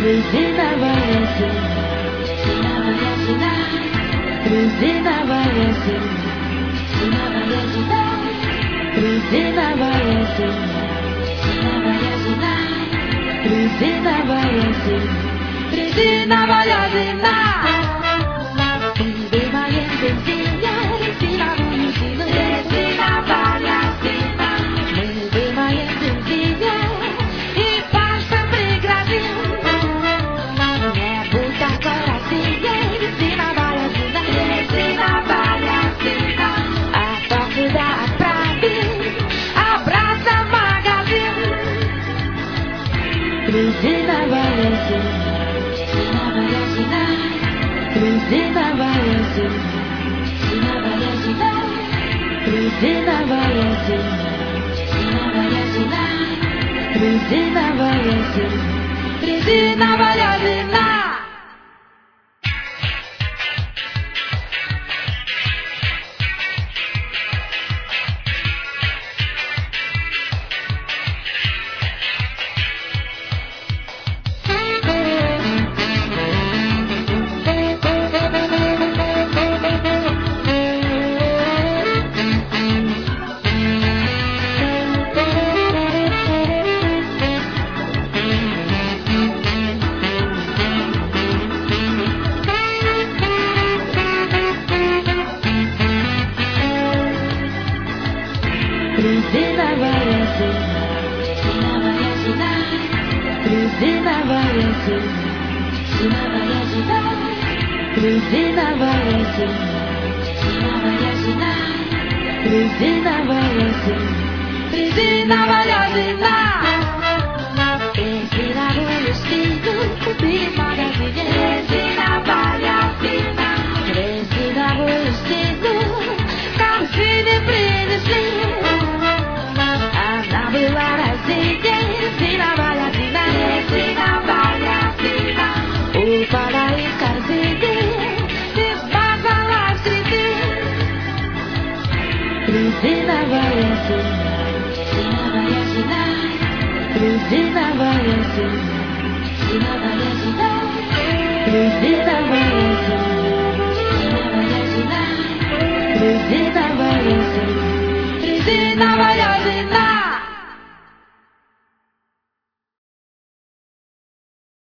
Resina Valência, Sina Valência, Resina Valência, Sina Valência, Resina Valência, Sina Valência, Resina Valência, Resina Valência. Resina Valência, Sina Valência, Resina Valência, Sina Valência, Resina Valência, Sina Valência, Resina Valência, Resina Valência. Resina Valência, Sina Valência, Resina Valência, Sina Valência, Resina Valência, Sina Valência, Resina Valência, Resina Valência. Resina Valência, Big Magazine, Resina Valência, Resina Valência, Carcine Príncipe. Resina Valência, Sina Valência, Resina Valência, Sina Valência, Resina Valência, Sina Valência, Resina Valência.